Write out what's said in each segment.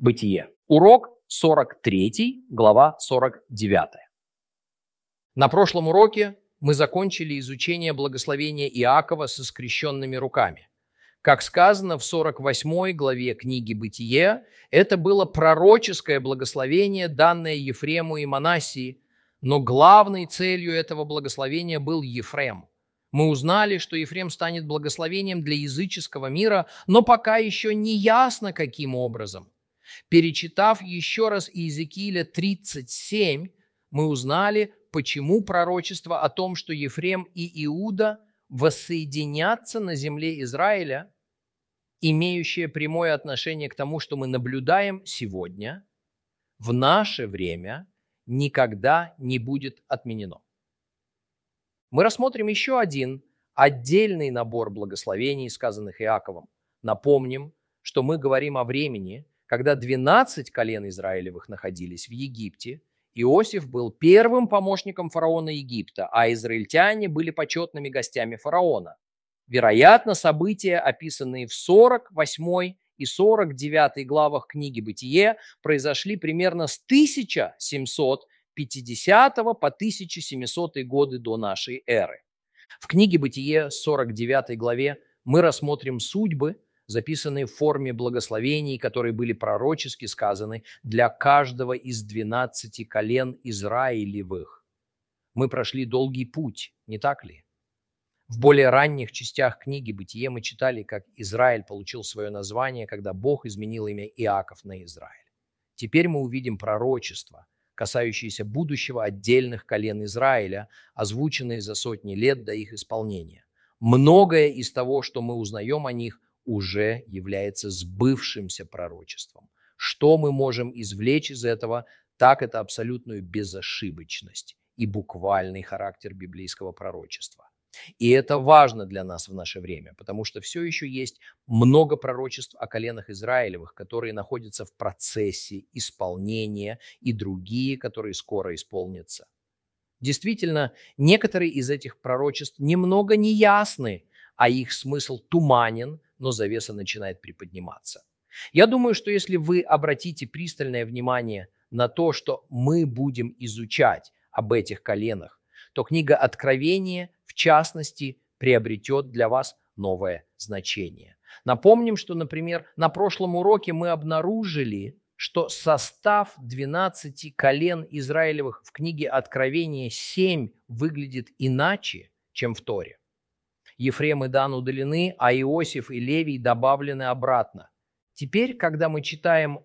Бытие. Урок 43, глава 49. На прошлом уроке мы закончили изучение благословения Иакова со скрещенными руками. Как сказано в 48 главе книги «Бытие», это было пророческое благословение, данное Ефрему и Манассии, но главной целью этого благословения был Ефрем. Мы узнали, что Ефрем станет благословением для языческого мира, но пока еще не ясно, каким образом. Перечитав еще раз Иезекииля 37, мы узнали, почему пророчество о том, что Ефрем и Иуда воссоединятся на земле Израиля, имеющее прямое отношение к тому, что мы наблюдаем сегодня, в наше время никогда не будет отменено. Мы рассмотрим еще один отдельный набор благословений, сказанных Иаковом. Напомним, что мы говорим о времени, когда 12 колен Израилевых находились в Египте. Иосиф был первым помощником фараона Египта, а израильтяне были почетными гостями фараона. Вероятно, события, описанные в 48 и 49 главах книги «Бытие», произошли примерно с 1750 по 1700 годы до нашей эры. В книге «Бытие» 49 главе мы рассмотрим судьбы, записанные в форме благословений, которые были пророчески сказаны для каждого из 12 колен Израилевых. Мы прошли долгий путь, не так ли? В более ранних частях книги «Бытие» мы читали, как Израиль получил свое название, когда Бог изменил имя Иаков на Израиль. Теперь мы увидим пророчества, касающиеся будущего отдельных колен Израиля, озвученные за сотни лет до их исполнения. Многое из того, что мы узнаем о них, уже является сбывшимся пророчеством. Что мы можем извлечь из этого, так это абсолютную безошибочность и буквальный характер библейского пророчества. И это важно для нас в наше время, потому что все еще есть много пророчеств о коленах Израилевых, которые находятся в процессе исполнения, и другие, которые скоро исполнятся. Действительно, некоторые из этих пророчеств немного неясны, а их смысл туманен, но завеса начинает приподниматься. Я думаю, что если вы обратите пристальное внимание на то, что мы будем изучать об этих коленах, то книга Откровения, в частности, приобретет для вас новое значение. Напомним, что, например, на прошлом уроке мы обнаружили, что состав 12 колен Израилевых в книге Откровения 7 выглядит иначе, чем в Торе. Ефрем и Дан удалены, а Иосиф и Левий добавлены обратно. Теперь, когда мы читаем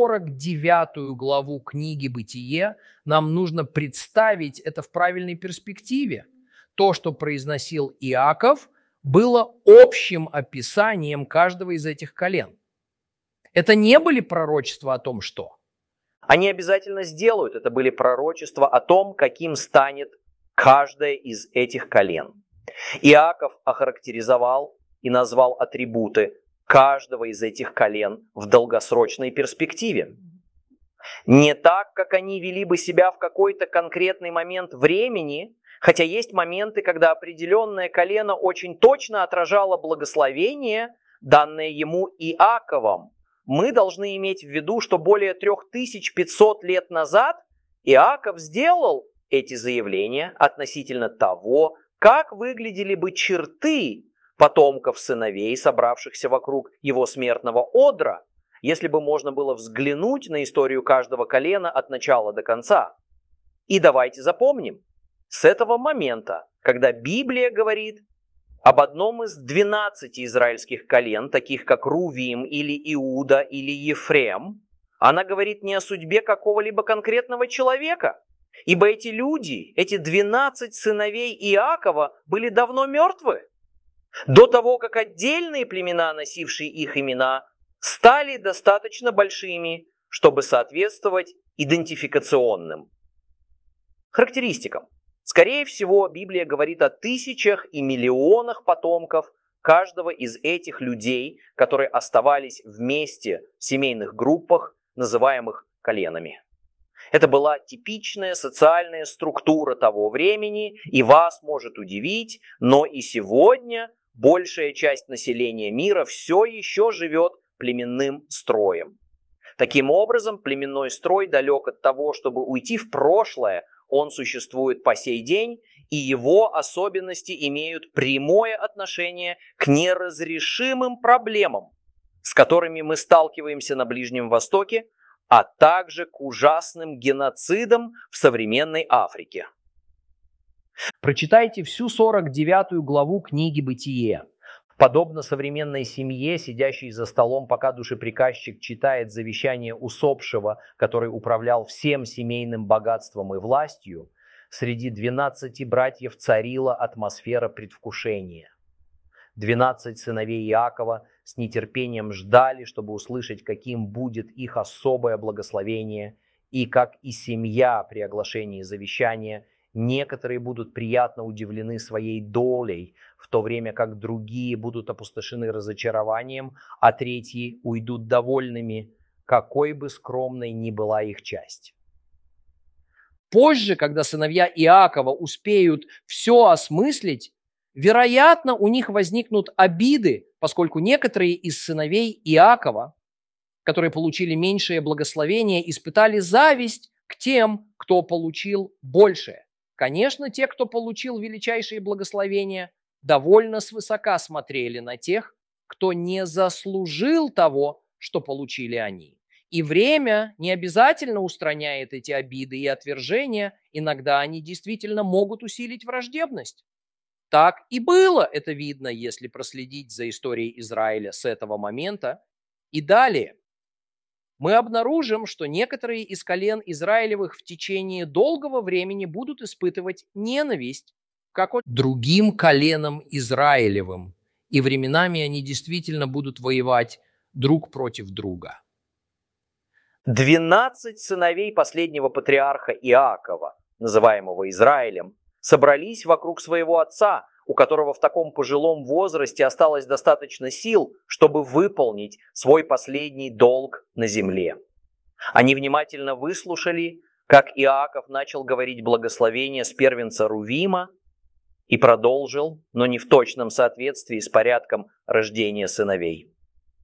49 главу книги «Бытие», нам нужно представить это в правильной перспективе. То, что произносил Иаков, было общим описанием каждого из этих колен. Это не были пророчества о том, что. Они обязательно сделают. Это были пророчества о том, каким станет каждое из этих колен. Иаков охарактеризовал и назвал атрибуты каждого из этих колен в долгосрочной перспективе. Не так, как они вели бы себя в какой-то конкретный момент времени, хотя есть моменты, когда определенное колено очень точно отражало благословение, данное ему Иаковом. Мы должны иметь в виду, что более 3500 лет назад Иаков сделал эти заявления относительно того, как выглядели бы черты потомков сыновей, собравшихся вокруг его смертного одра, если бы можно было взглянуть на историю каждого колена от начала до конца. И давайте запомним, с этого момента, когда Библия говорит об одном из 12 израильских колен, таких как Рувим или Иуда или Ефрем, она говорит не о судьбе какого-либо конкретного человека, ибо эти люди, эти 12 сыновей Иакова, были давно мертвы. До того, как отдельные племена, носившие их имена, стали достаточно большими, чтобы соответствовать идентификационным характеристикам. Скорее всего, Библия говорит о тысячах и миллионах потомков каждого из этих людей, которые оставались вместе в семейных группах, называемых коленами. Это была типичная социальная структура того времени, и вас может удивить, но и сегодня большая часть населения мира все еще живет племенным строем. Таким образом, племенной строй далек от того, чтобы уйти в прошлое, он существует по сей день, и его особенности имеют прямое отношение к неразрешимым проблемам, с которыми мы сталкиваемся на Ближнем Востоке, а также к ужасным геноцидам в современной Африке. Прочитайте всю 49 главу книги «Бытие». Подобно современной семье, сидящей за столом, пока душеприказчик читает завещание усопшего, который управлял всем семейным богатством и властью, среди 12 братьев царила атмосфера предвкушения. 12 сыновей Иакова с нетерпением ждали, чтобы услышать, каким будет их особое благословение, и как и семья при оглашении завещания, некоторые будут приятно удивлены своей долей, в то время как другие будут опустошены разочарованием, а третьи уйдут довольными, какой бы скромной ни была их часть. Позже, когда сыновья Иакова успеют все осмыслить, вероятно, у них возникнут обиды, поскольку некоторые из сыновей Иакова, которые получили меньшее благословение, испытали зависть к тем, кто получил большее. Конечно, те, кто получил величайшие благословения, довольно свысока смотрели на тех, кто не заслужил того, что получили они. И время не обязательно устраняет эти обиды и отвержения, иногда они действительно могут усилить враждебность. Так и было, это видно, если проследить за историей Израиля с этого момента и далее. Мы обнаружим, что некоторые из колен Израилевых в течение долгого времени будут испытывать ненависть как от другим коленам Израилевым, и временами они действительно будут воевать друг против друга. 12 сыновей последнего патриарха Иакова, называемого Израилем, собрались вокруг своего отца, у которого в таком пожилом возрасте осталось достаточно сил, чтобы выполнить свой последний долг на земле. Они внимательно выслушали, как Иаков начал говорить благословение с первенца Рувима и продолжил, но не в точном соответствии с порядком рождения сыновей.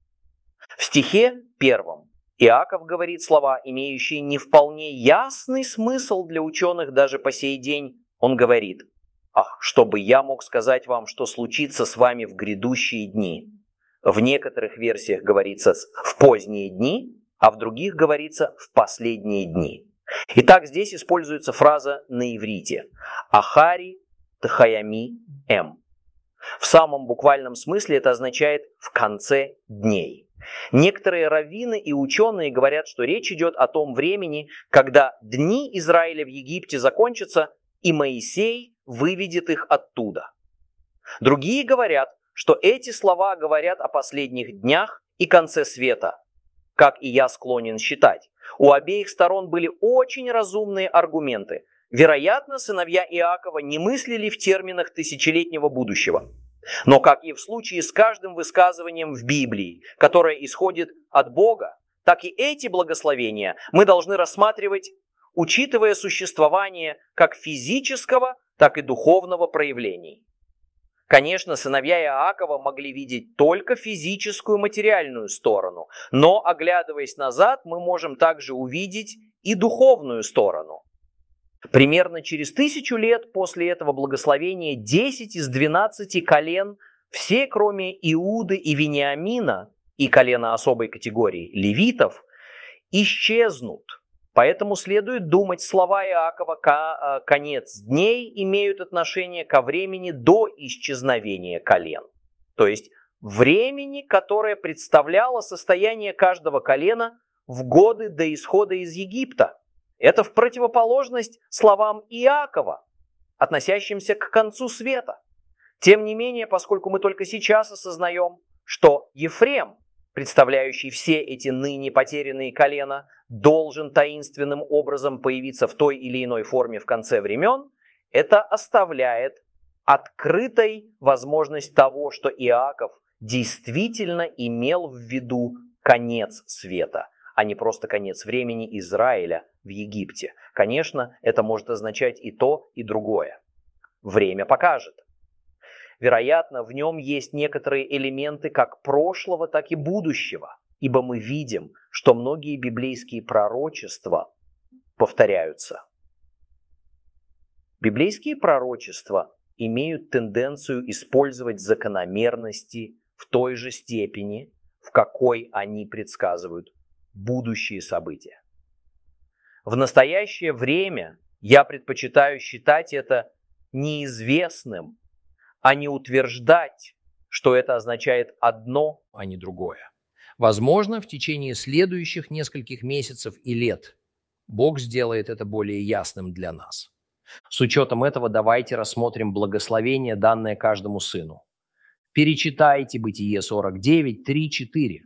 В стихе 1 Иаков говорит слова, имеющие не вполне ясный смысл для ученых даже по сей день. Он говорит: «Ах, чтобы я мог сказать вам, что случится с вами в грядущие дни». В некоторых версиях говорится «в поздние дни», а в других говорится «в последние дни». Итак, здесь используется фраза на иврите «Ахари тхаями эм». В самом буквальном смысле это означает «в конце дней». Некоторые раввины и ученые говорят, что речь идет о том времени, когда дни Израиля в Египте закончатся, и Моисей выведет их оттуда. Другие говорят, что эти слова говорят о последних днях и конце света, как и я склонен считать. У обеих сторон были очень разумные аргументы. Вероятно, сыновья Иакова не мыслили в терминах тысячелетнего будущего. Но, как и в случае с каждым высказыванием в Библии, которое исходит от Бога, так и эти благословения мы должны рассматривать, учитывая существование как физического, так и духовного проявлений. Конечно, сыновья Иакова могли видеть только физическую, материальную сторону, но, оглядываясь назад, мы можем также увидеть и духовную сторону. Примерно через 1000 лет после этого благословения 10 из 12 колен, все кроме Иуды и Вениамина, и колена особой категории левитов, исчезнут. Поэтому следует думать, слова Иакова «конец дней» имеют отношение ко времени до исчезновения колен. То есть времени, которое представляло состояние каждого колена в годы до исхода из Египта. Это в противоположность словам Иакова, относящимся к концу света. Тем не менее, поскольку мы только сейчас осознаем, что Ефрем, представляющий все эти ныне потерянные колена, должен таинственным образом появиться в той или иной форме в конце времен, это оставляет открытой возможность того, что Иаков действительно имел в виду конец света, а не просто конец времени Израиля в Египте. Конечно, это может означать и то, и другое. Время покажет. Вероятно, в нем есть некоторые элементы как прошлого, так и будущего. ибо мы видим, что многие библейские пророчества повторяются. Библейские пророчества имеют тенденцию использовать закономерности в той же степени, в какой они предсказывают будущие события. В настоящее время я предпочитаю считать это неизвестным, а не утверждать, что это означает одно, а не другое. Возможно, в течение следующих нескольких месяцев и лет Бог сделает это более ясным для нас. С учетом этого давайте рассмотрим благословение, данное каждому сыну. Перечитайте Бытие 49, 3, 4.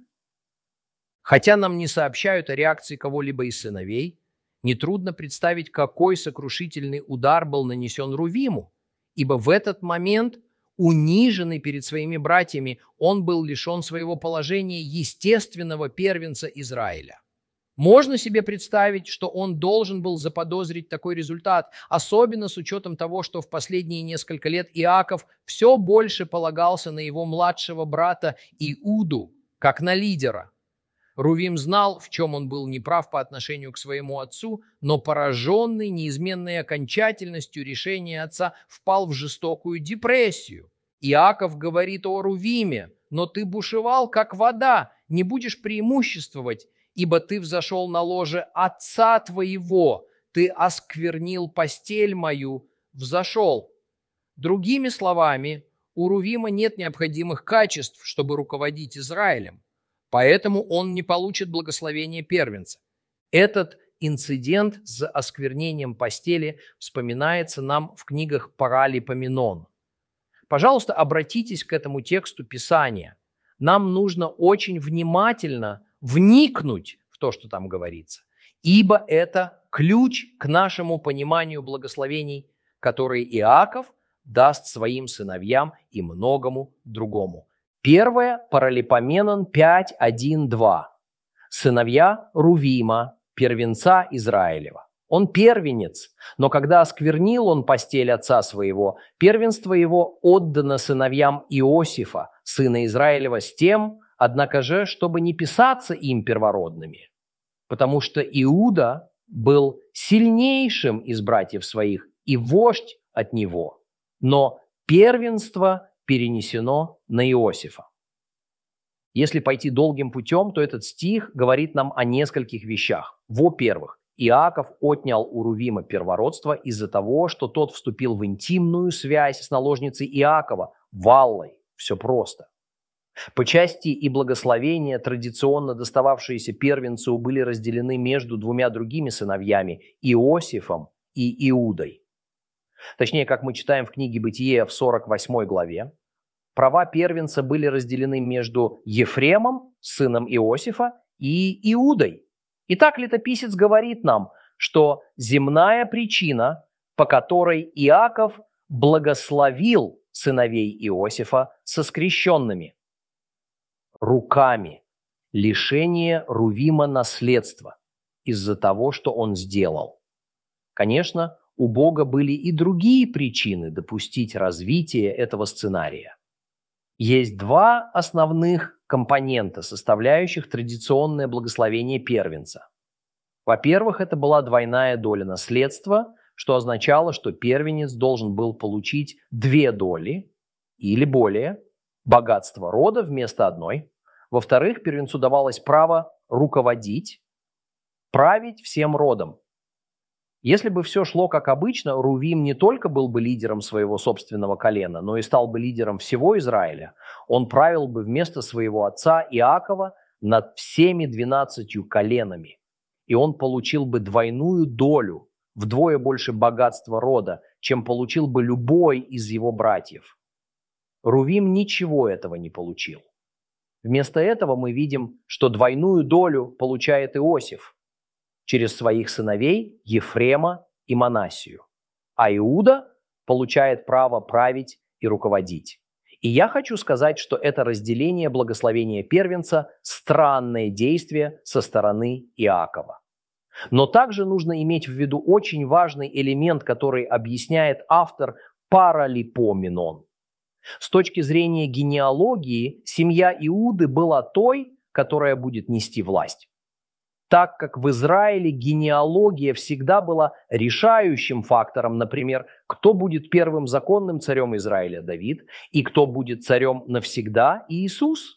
Хотя нам не сообщают о реакции кого-либо из сыновей, нетрудно представить, какой сокрушительный удар был нанесен Рувиму, ибо в этот момент, униженный перед своими братьями, он был лишен своего положения естественного первенца Израиля. Можно себе представить, что он должен был заподозрить такой результат, особенно с учетом того, что в последние несколько лет Иаков все больше полагался на его младшего брата Иуду, как на лидера. Рувим знал, в чем он был неправ по отношению к своему отцу, но пораженный неизменной окончательностью решения отца впал в жестокую депрессию. Иаков говорит о Рувиме: «Но ты бушевал, как вода, не будешь преимуществовать, ибо ты взошел на ложе отца твоего, ты осквернил постель мою, взошел». Другими словами, у Рувима нет необходимых качеств, чтобы руководить Израилем, поэтому он не получит благословения первенца. Этот инцидент с осквернением постели вспоминается нам в книгах Паралипоменон. Пожалуйста, обратитесь к этому тексту Писания. Нам нужно очень внимательно вникнуть в то, что там говорится, ибо это ключ к нашему пониманию благословений, которые Иаков даст своим сыновьям и многому другому. Первое, Паралипоменон 5, 1, 2. Сыновья Рувима, первенца Израилева. Он первенец, но когда осквернил он постель отца своего, первенство его отдано сыновьям Иосифа, сына Израилева, с тем, однако же, чтобы не писаться им первородными, потому что Иуда был сильнейшим из братьев своих и вождь от него, но первенство перенесено на Иосифа. Если пойти долгим путем, то этот стих говорит нам о нескольких вещах. Во-первых, Иаков отнял у Рувима первородство из-за того, что тот вступил в интимную связь с наложницей Иакова, Валлой. Все просто. По части и благословения, традиционно достававшиеся первенцу, были разделены между двумя другими сыновьями – Иосифом и Иудой. Точнее, как мы читаем в книге Бытие в 48 главе, права первенца были разделены между Ефремом, сыном Иосифа, и Иудой. Итак, летописец говорит нам, что земная причина, по которой Иаков благословил сыновей Иосифа со скрещенными руками, лишение Рувима наследства из-за того, что он сделал. Конечно, у Бога были и другие причины допустить развитие этого сценария. Есть два основных компонента, составляющих традиционное благословение первенца. Во-первых, это была двойная доля наследства, что означало, что первенец должен был получить 2 доли или более богатства рода вместо одной. Во-вторых, первенцу давалось право руководить, править всем родом. Если бы все шло как обычно, Рувим не только был бы лидером своего собственного колена, но и стал бы лидером всего Израиля. Он правил бы вместо своего отца Иакова над всеми 12 коленами. И он получил бы двойную долю, вдвое больше богатства рода, чем получил бы любой из его братьев. Рувим ничего этого не получил. Вместо этого мы видим, что двойную долю получает Иосиф через своих сыновей Ефрема и Манассию. А Иуда получает право править и руководить. И я хочу сказать, что это разделение благословения первенца – странное действие со стороны Иакова. Но также нужно иметь в виду очень важный элемент, который объясняет автор Паралипоменон. С точки зрения генеалогии, семья Иуды была той, которая будет нести власть. Так как в Израиле генеалогия всегда была решающим фактором, например, кто будет первым законным царем Израиля – Давид, и кто будет царем навсегда – Иисус.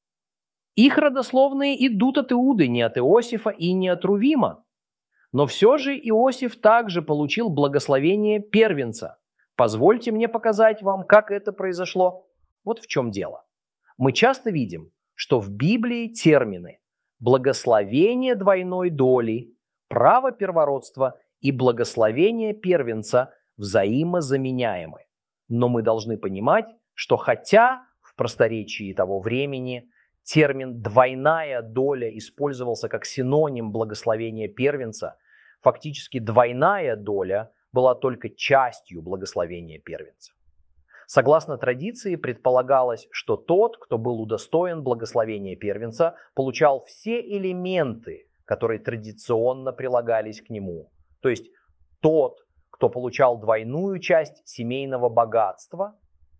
Их родословные идут от Иуды, не от Иосифа и не от Рувима. Но все же Иосиф также получил благословение первенца. Позвольте мне показать вам, как это произошло. Вот в чем дело. Мы часто видим, что в Библии термины благословение двойной доли, право первородства и благословение первенца взаимозаменяемы. Но мы должны понимать, что хотя в просторечии того времени термин «двойная доля» использовался как синоним благословения первенца, фактически двойная доля была только частью благословения первенца. Согласно традиции, предполагалось, что тот, кто был удостоен благословения первенца, получал все элементы, которые традиционно прилагались к нему. То есть тот, кто получал двойную часть семейного богатства,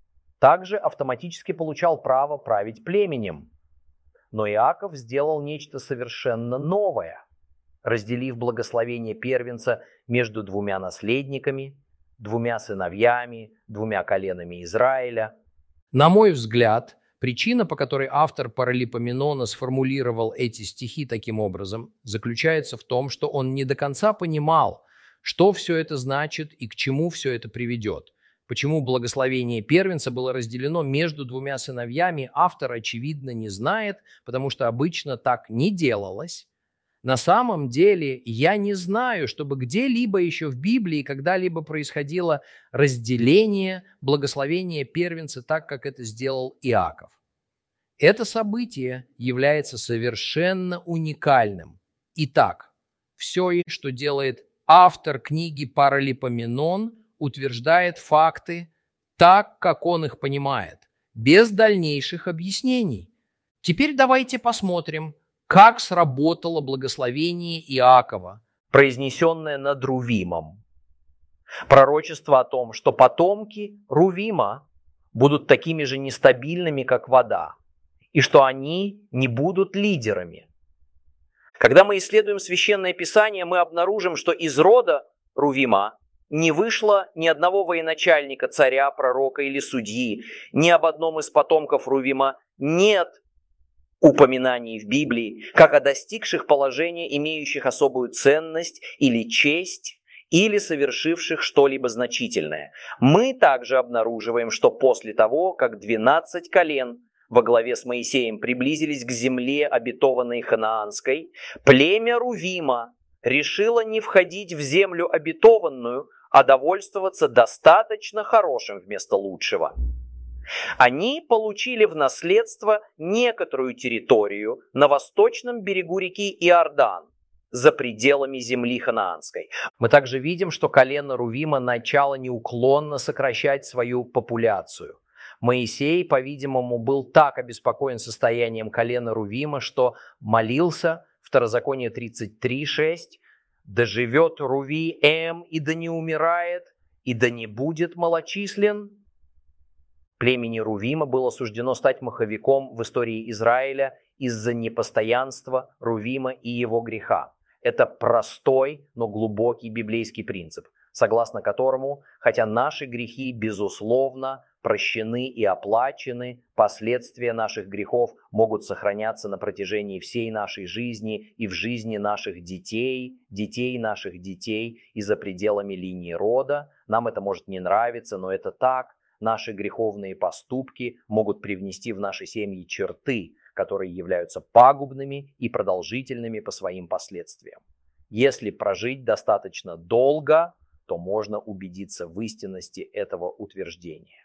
также автоматически получал право править племенем. Но Иаков сделал нечто совершенно новое, разделив благословение первенца между двумя наследниками, двумя сыновьями, двумя коленами Израиля. На мой взгляд, причина, по которой автор Паралипоменона сформулировал эти стихи таким образом, заключается в том, что он не до конца понимал, что все это значит и к чему все это приведет. Почему благословение первенца было разделено между двумя сыновьями, автор, очевидно, не знает, потому что обычно так не делалось. На самом деле я не знаю, чтобы где-либо еще в Библии когда-либо происходило разделение благословения первенца так, как это сделал Иаков. Это событие является совершенно уникальным. Итак, все, что делает автор книги Паралипоменон, утверждает факты так, как он их понимает, без дальнейших объяснений. Теперь давайте посмотрим, как сработало благословение Иакова, произнесенное над Рувимом. Пророчество о том, что потомки Рувима будут такими же нестабильными, как вода, и что они не будут лидерами. Когда мы исследуем Священное Писание, мы обнаружим, что из рода Рувима не вышло ни одного военачальника, царя, пророка или судьи, ни об одном из потомков Рувима нет упоминаний в Библии, как о достигших положения, имеющих особую ценность или честь, или совершивших что-либо значительное. Мы также обнаруживаем, что после того, как 12 колен во главе с Моисеем приблизились к земле, обетованной ханаанской, племя Рувима решило не входить в землю обетованную, а довольствоваться достаточно хорошим вместо лучшего. Они получили в наследство некоторую территорию на восточном берегу реки Иордан, за пределами земли ханаанской. Мы также видим, что колено Рувима начало неуклонно сокращать свою популяцию. Моисей, по-видимому, был так обеспокоен состоянием колена Рувима, что молился, Второзаконие 33:6, «Да живет Руви-Эм, и да не умирает, и да не будет малочислен». Племени Рувима было суждено стать маховиком в истории Израиля из-за непостоянства Рувима и его греха. Это простой, но глубокий библейский принцип, согласно которому, хотя наши грехи, безусловно, прощены и оплачены, последствия наших грехов могут сохраняться на протяжении всей нашей жизни и в жизни наших детей, детей наших детей и за пределами линии рода. Нам это может не нравиться, но это так. Наши греховные поступки могут привнести в наши семьи черты, которые являются пагубными и продолжительными по своим последствиям. Если прожить достаточно долго, то можно убедиться в истинности этого утверждения.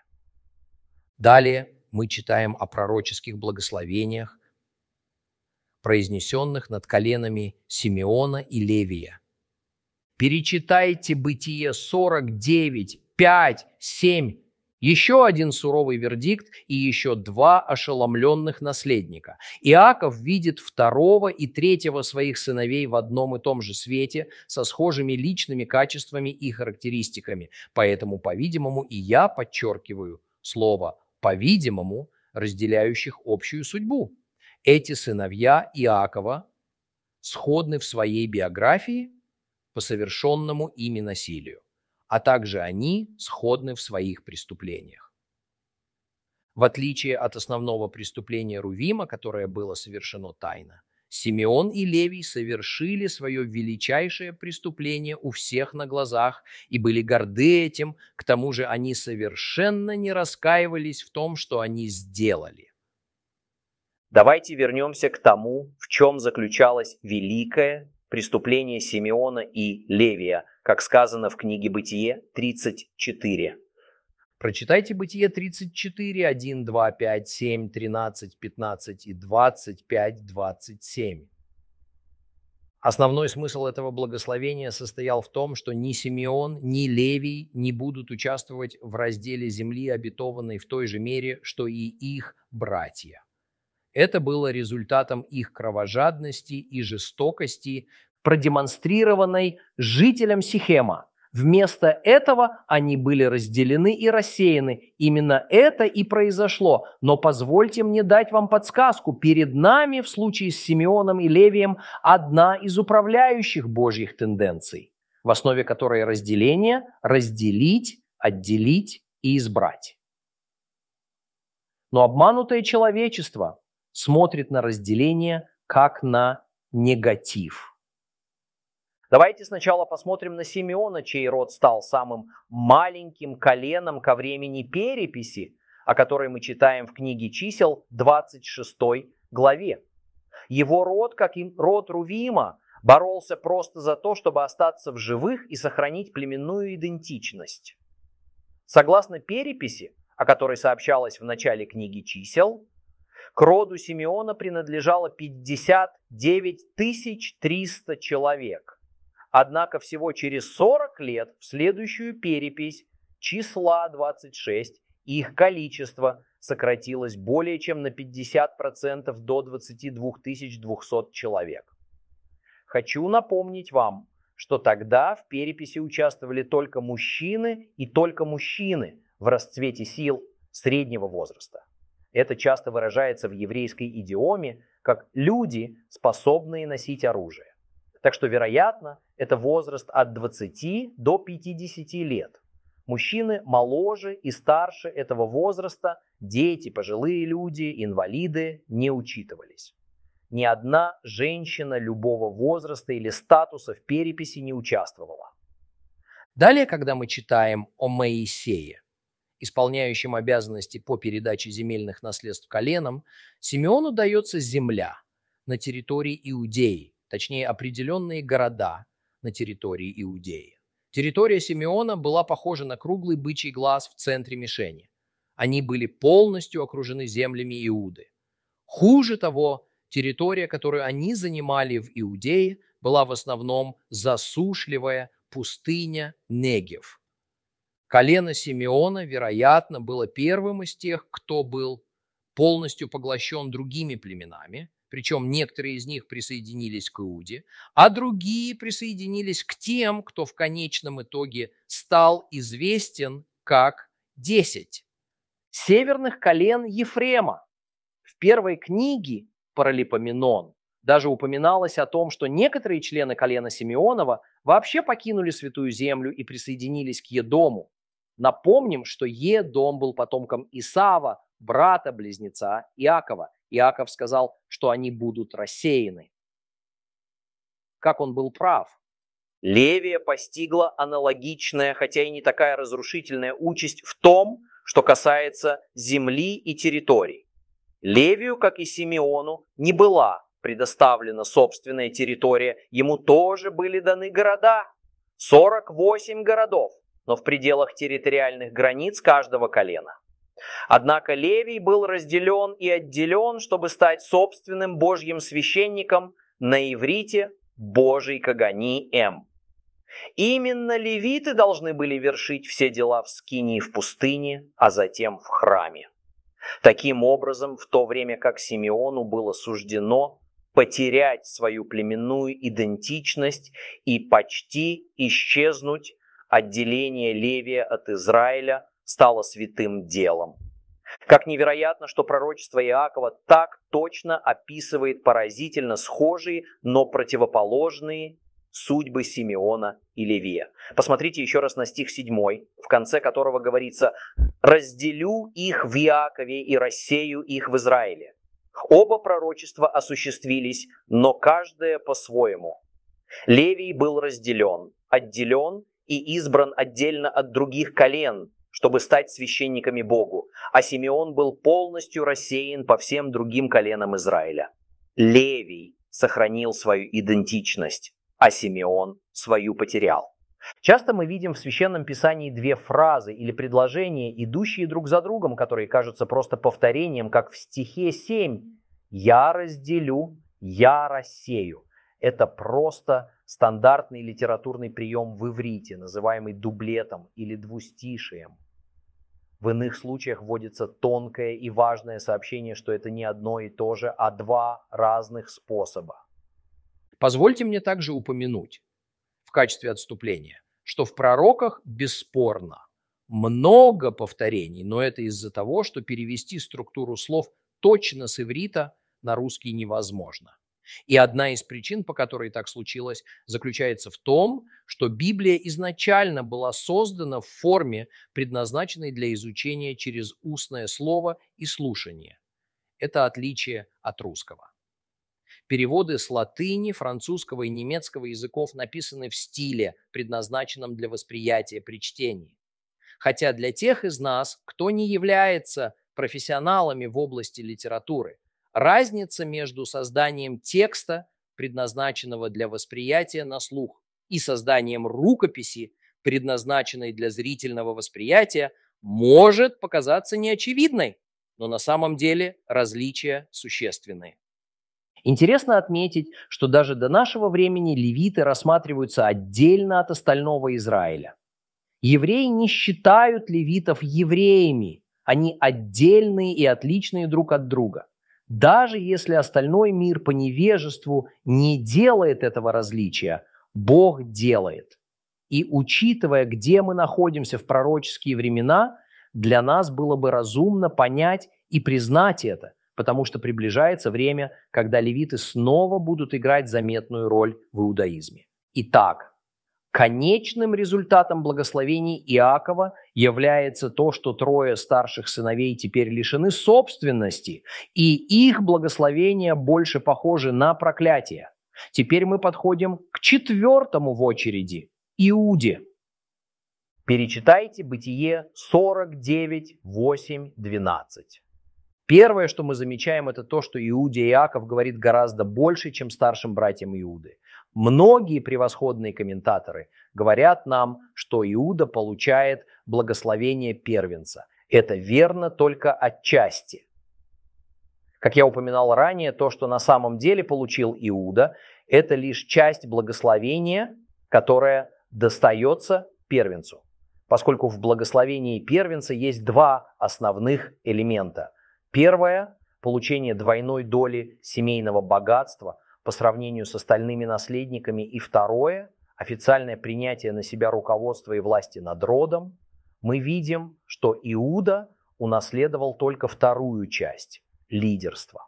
Далее мы читаем о пророческих благословениях, произнесенных над коленами Симеона и Левия. Перечитайте Бытие 49, 5, 7. Еще один суровый вердикт и еще два ошеломленных наследника. Иаков видит второго и третьего своих сыновей в одном и том же свете со схожими личными качествами и характеристиками. Поэтому, по-видимому, и я подчеркиваю слово «по-видимому», разделяющих общую судьбу. Эти сыновья Иакова сходны в своей биографии по совершенному ими насилию, а также они сходны в своих преступлениях. В отличие от основного преступления Рувима, которое было совершено тайно, Симеон и Левий совершили свое величайшее преступление у всех на глазах и были горды этим, к тому же они совершенно не раскаивались в том, что они сделали. Давайте вернемся к тому, в чем заключалось великое преступление Симеона и Левия, как сказано в книге Бытие 34. Прочитайте Бытие 34, 1, 2, 5, 7, 13, 15 и 25, 27. Основной смысл этого благословения состоял в том, что ни Симеон, ни Левий не будут участвовать в разделе земли, обетованной в той же мере, что и их братья. Это было результатом их кровожадности и жестокости, продемонстрированной жителям Сихема. Вместо этого они были разделены и рассеяны. Именно это и произошло. Но позвольте мне дать вам подсказку. Перед нами в случае с Симеоном и Левием одна из управляющих Божьих тенденций, в основе которой разделение, разделить, отделить и избрать. Но обманутое человечество смотрит на разделение как на негатив. Давайте сначала посмотрим на Симеона, чей род стал самым маленьким коленом ко времени переписи, о которой мы читаем в книге Чисел 26 главе. Его род, как и род Рувима, боролся просто за то, чтобы остаться в живых и сохранить племенную идентичность. Согласно переписи, о которой сообщалось в начале книги Чисел, к роду Симеона принадлежало 59 300 человек. Однако всего через 40 лет в следующую перепись числа 26 их количество сократилось более чем на 50% до 22 200 человек. Хочу напомнить вам, что тогда в переписи участвовали только мужчины и только мужчины в расцвете сил среднего возраста. Это часто выражается в еврейской идиоме как «люди, способные носить оружие». Так что, вероятно, это возраст от 20 до 50 лет. Мужчины моложе и старше этого возраста, дети, пожилые люди, инвалиды не учитывались. Ни одна женщина любого возраста или статуса в переписи не участвовала. Далее, когда мы читаем о Моисее, исполняющем обязанности по передаче земельных наследств коленам, Симеону дается земля на территории Иудеи, точнее определенные города на территории Иудеи. Территория Симеона была похожа на круглый бычий глаз в центре мишени. Они были полностью окружены землями Иуды. Хуже того, территория, которую они занимали в Иудее, была в основном засушливая пустыня Негев. Колено Симеона, вероятно, было первым из тех, кто был полностью поглощен другими племенами, причем некоторые из них присоединились к Иуде, а другие присоединились к тем, кто в конечном итоге стал известен как 10 северных колен Ефрема. В первой книге Паралипоменон даже упоминалось о том, что некоторые члены колена Симеонова вообще покинули Святую Землю и присоединились к Едому. Напомним, что Едом был потомком Исава, брата-близнеца Иакова. Иаков сказал, что они будут рассеяны. Как он был прав. Левия постигла аналогичная, хотя и не такая разрушительная участь в том, что касается земли и территорий. Левию, как и Симеону, не была предоставлена собственная территория, ему тоже были даны города, 48 городов, но в пределах территориальных границ каждого колена. Однако Левий был разделен и отделен, чтобы стать собственным Божьим священником, на иврите Божий Кагани-Эм. Именно левиты должны были вершить все дела в скинии в пустыне, а затем в храме. Таким образом, в то время как Симеону было суждено потерять свою племенную идентичность и почти исчезнуть, отделение Левия от Израиля стало святым делом. Как невероятно, что пророчество Иакова так точно описывает поразительно схожие, но противоположные судьбы Симеона и Левия. Посмотрите еще раз на стих 7, в конце которого говорится: «Разделю их в Иакове и рассею их в Израиле». Оба пророчества осуществились, но каждое по-своему. Левий был разделен, отделен и избран отдельно от других колен, чтобы стать священниками Богу, а Симеон был полностью рассеян по всем другим коленам Израиля. Левий сохранил свою идентичность, а Симеон свою потерял. Часто мы видим в Священном Писании две фразы или предложения, идущие друг за другом, которые кажутся просто повторением, как в стихе 7. «Я разделю, я рассею». Это просто стандартный литературный прием в иврите, называемый дублетом или двустишием. В иных случаях вводится тонкое и важное сообщение, что это не одно и то же, а два разных способа. Позвольте мне также упомянуть в качестве отступления, что в пророках бесспорно много повторений, но это из-за того, что перевести структуру слов точно с иврита на русский невозможно. И одна из причин, по которой так случилось, заключается в том, что Библия изначально была создана в форме, предназначенной для изучения через устное слово и слушание. Это отличие от русского. Переводы с латыни, французского и немецкого языков написаны в стиле, предназначенном для восприятия при чтении. Хотя для тех из нас, кто не является профессионалами в области литературы, разница между созданием текста, предназначенного для восприятия на слух, и созданием рукописи, предназначенной для зрительного восприятия, может показаться неочевидной, но на самом деле различия существенные. Интересно отметить, что даже до нашего времени левиты рассматриваются отдельно от остального Израиля. Евреи не считают левитов евреями, они отдельные и отличные друг от друга. Даже если остальной мир по невежеству не делает этого различия, Бог делает. И учитывая, где мы находимся в пророческие времена, для нас было бы разумно понять и признать это, потому что приближается время, когда левиты снова будут играть заметную роль в иудаизме. Итак, конечным результатом благословений Иакова является то, что трое старших сыновей теперь лишены собственности, и их благословения больше похожи на проклятие. Теперь мы подходим к четвертому в очереди – Иуде. Перечитайте Бытие 49, 8, 12. Первое, что мы замечаем, это то, что Иуде и Иаков говорит гораздо больше, чем старшим братьям Иуды. Многие превосходные комментаторы говорят нам, что Иуда получает благословение первенца. Это верно только отчасти. Как я упоминал ранее, то, что на самом деле получил Иуда, это лишь часть благословения, которая достается первенцу. Поскольку в благословении первенца есть два основных элемента. Первое – получение двойной доли семейного богатства по сравнению с остальными наследниками. И второе – официальное принятие на себя руководства и власти над родом. Мы видим, что Иуда унаследовал только вторую часть – лидерство.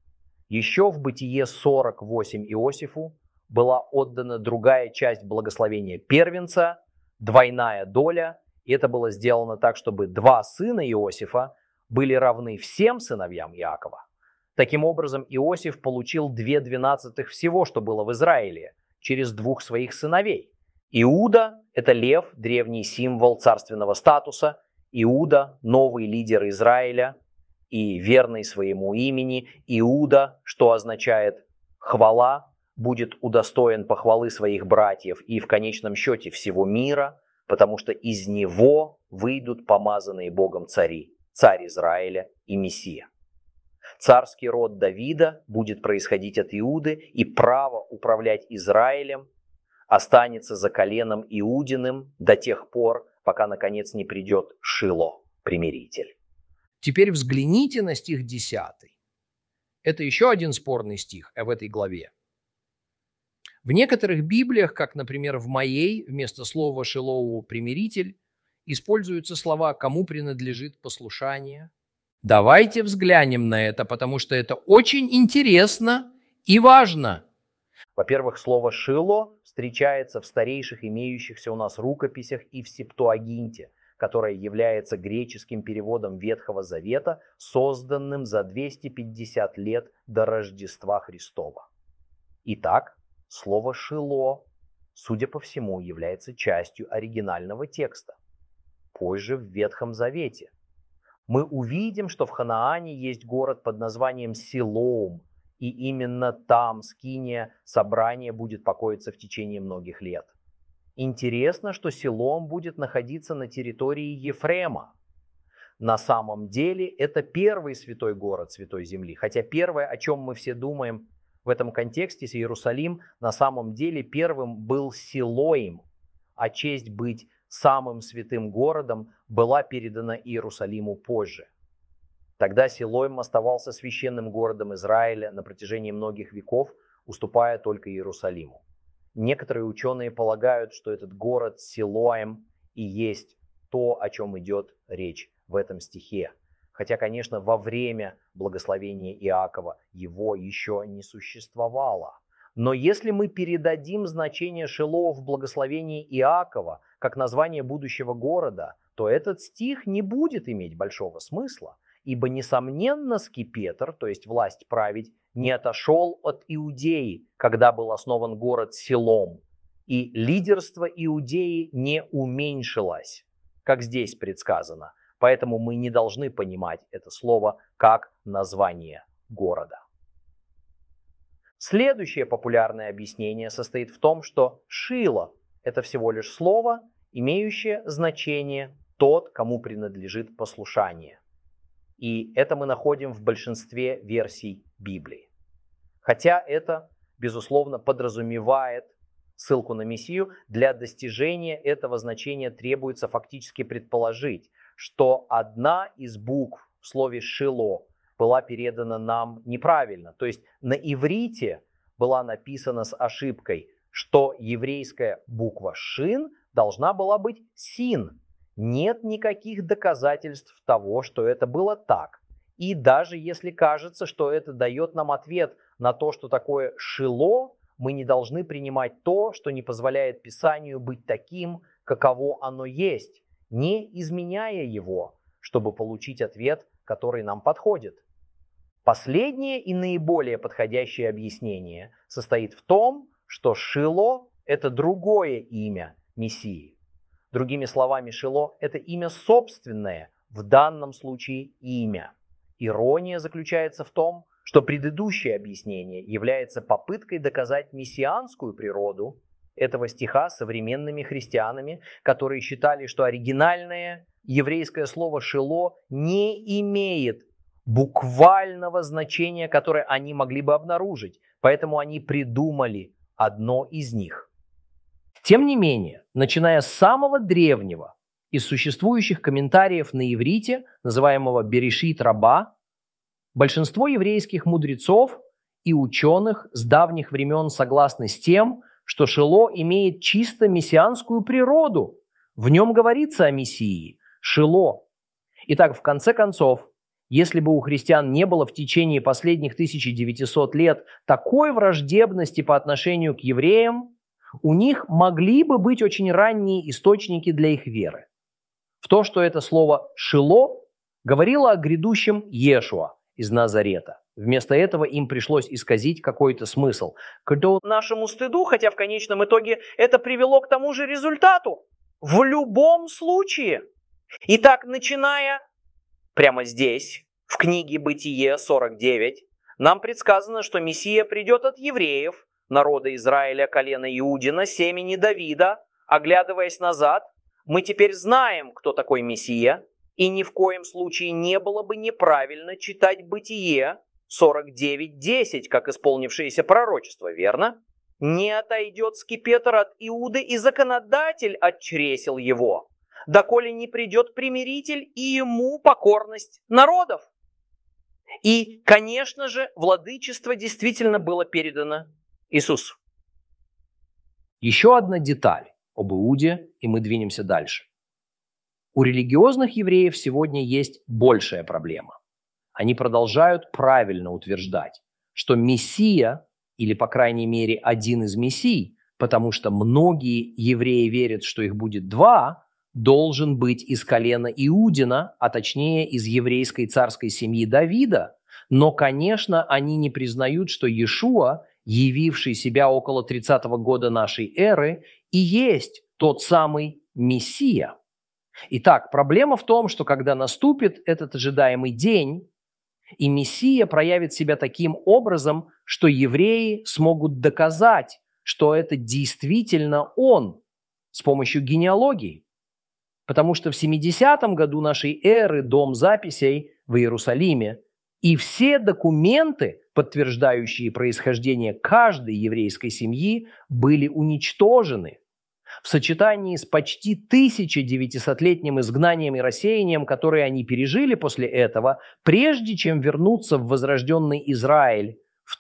Еще в Бытие 48 Иосифу была отдана другая часть благословения первенца, двойная доля. И это было сделано так, чтобы два сына Иосифа были равны всем сыновьям Иакова. Таким образом, Иосиф получил 2/12 всего, что было в Израиле, через двух своих сыновей. Иуда – это лев, древний символ царственного статуса. Иуда – новый лидер Израиля и верный своему имени. Иуда, что означает «хвала», будет удостоен похвалы своих братьев и в конечном счете всего мира, потому что из него выйдут помазанные Богом цари. Царь Израиля и Мессия. Царский род Давида будет происходить от Иуды, и право управлять Израилем останется за коленом Иудиным до тех пор, пока наконец не придет Шило, примиритель. Теперь взгляните на стих 10. Это еще один спорный стих в этой главе. В некоторых Библиях, как, например, в моей, вместо слова «Шилоу» «примиритель», используются слова «кому принадлежит послушание», Давайте взглянем на это, потому что это очень интересно и важно. Во-первых, слово «шило» встречается в старейших имеющихся у нас рукописях и в Септуагинте, которая является греческим переводом Ветхого Завета, созданным за 250 лет до Рождества Христова. Итак, слово «шило», судя по всему, является частью оригинального текста. Позже в Ветхом Завете мы увидим, что в Ханаане есть город под названием Силоум, и именно там скиния собрания будет покоиться в течение многих лет. Интересно, что Силоум будет находиться на территории Ефрема. На самом деле это первый святой город Святой Земли, хотя первое, о чем мы все думаем в этом контексте, с Иерусалим, на самом деле первым был Силоим, а честь быть самым святым городом была передана Иерусалиму позже. Тогда Силоим оставался священным городом Израиля на протяжении многих веков, уступая только Иерусалиму. Некоторые ученые полагают, что этот город Силоим и есть то, о чем идет речь в этом стихе. Хотя, конечно, во время благословения Иакова его еще не существовало. Но если мы передадим значение Шило в благословении Иакова как название будущего города, то этот стих не будет иметь большого смысла, ибо, несомненно, скипетр, то есть власть править, не отошел от Иудеи, когда был основан город Силом, и лидерство Иудеи не уменьшилось, как здесь предсказано. Поэтому мы не должны понимать это слово как название города. Следующее популярное объяснение состоит в том, что Шило – это всего лишь слово, имеющее значение «тот, кому принадлежит послушание». И это мы находим в большинстве версий Библии. Хотя это, безусловно, подразумевает ссылку на Мессию, для достижения этого значения требуется фактически предположить, что одна из букв в слове «шило» была передана нам неправильно. То есть на иврите была написана с ошибкой, что еврейская буква «шин» должна была быть «син». Нет никаких доказательств того, что это было так. И даже если кажется, что это дает нам ответ на то, что такое «шило», мы не должны принимать то, что не позволяет Писанию быть таким, каково оно есть, не изменяя его, чтобы получить ответ, который нам подходит. Последнее и наиболее подходящее объяснение состоит в том, что Шило – это другое имя Мессии. Другими словами, Шило – это имя собственное, в данном случае имя. Ирония заключается в том, что предыдущее объяснение является попыткой доказать мессианскую природу этого стиха современными христианами, которые считали, что оригинальное еврейское слово «шило» не имеет буквального значения, которое они могли бы обнаружить, поэтому они придумали одно из них. Тем не менее, начиная с самого древнего из существующих комментариев на иврите, называемого Берешит Раба, большинство еврейских мудрецов и ученых с давних времен согласны с тем, что Шило имеет чисто мессианскую природу. В нем говорится о Мессии – Шило. Итак, в конце концов, если бы у христиан не было в течение последних 1900 лет такой враждебности по отношению к евреям, у них могли бы быть очень ранние источники для их веры. В то, что это слово «шило» говорило о грядущем Иешуа из Назарета. Вместо этого им пришлось исказить какой-то смысл. К нашему стыду, хотя в конечном итоге это привело к тому же результату. В любом случае. Итак, начиная прямо здесь, в книге Бытие 49, нам предсказано, что Мессия придет от евреев, народа Израиля, колена Иудина, семени Давида. Оглядываясь назад, мы теперь знаем, кто такой Мессия, и ни в коем случае не было бы неправильно читать Бытие 49:10, как исполнившееся пророчество, верно? Не отойдет скипетр от Иуды, и законодатель от чресел его, доколе не придет примиритель, и ему покорность народов. И, конечно же, владычество действительно было передано Иисусу. Еще одна деталь об Иуде, и мы двинемся дальше. У религиозных евреев сегодня есть большая проблема. они продолжают правильно утверждать, что Мессия, или, по крайней мере, один из мессий, потому что многие евреи верят, что их будет два, должен быть из колена Иудина, а точнее из еврейской царской семьи Давида. Но, конечно, они не признают, что Иешуа, явивший себя около 30-го года нашей эры, и есть тот самый Мессия. Итак, проблема в том, что когда наступит этот ожидаемый день, и Мессия проявит себя таким образом, что евреи смогут доказать, что это действительно он с помощью генеалогии. Потому что в 70-м году нашей эры дом записей в Иерусалиме и все документы, подтверждающие происхождение каждой еврейской семьи, были уничтожены. В сочетании с почти 1900-летним изгнанием и рассеянием, которое они пережили после этого, прежде чем вернуться в возрожденный Израиль в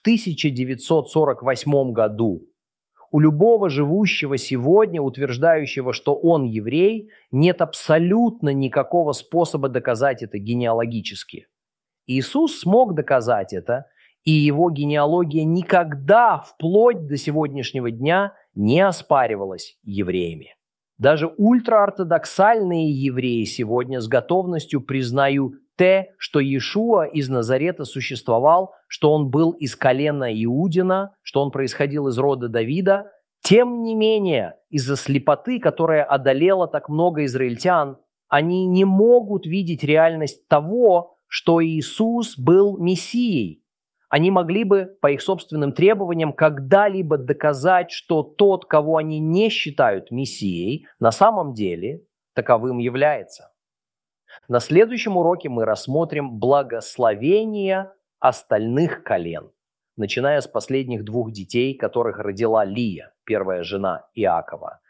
1948 году, у любого живущего сегодня, утверждающего, что он еврей, нет абсолютно никакого способа доказать это генеалогически. Иисус смог доказать это, и его генеалогия никогда, вплоть до сегодняшнего дня, не оспаривалась евреями. Даже ультраортодоксальные евреи сегодня с готовностью признают что Иешуа из Назарета существовал, что он был из колена Иудина, что он происходил из рода Давида. Тем не менее, из-за слепоты, которая одолела так много израильтян, они не могут видеть реальность того, что Иисус был Мессией. Они могли бы, по их собственным требованиям, когда-либо доказать, что тот, кого они не считают Мессией, на самом деле таковым является. На следующем уроке мы рассмотрим благословения остальных колен, начиная с последних двух детей, которых родила Лия, первая жена Иакова.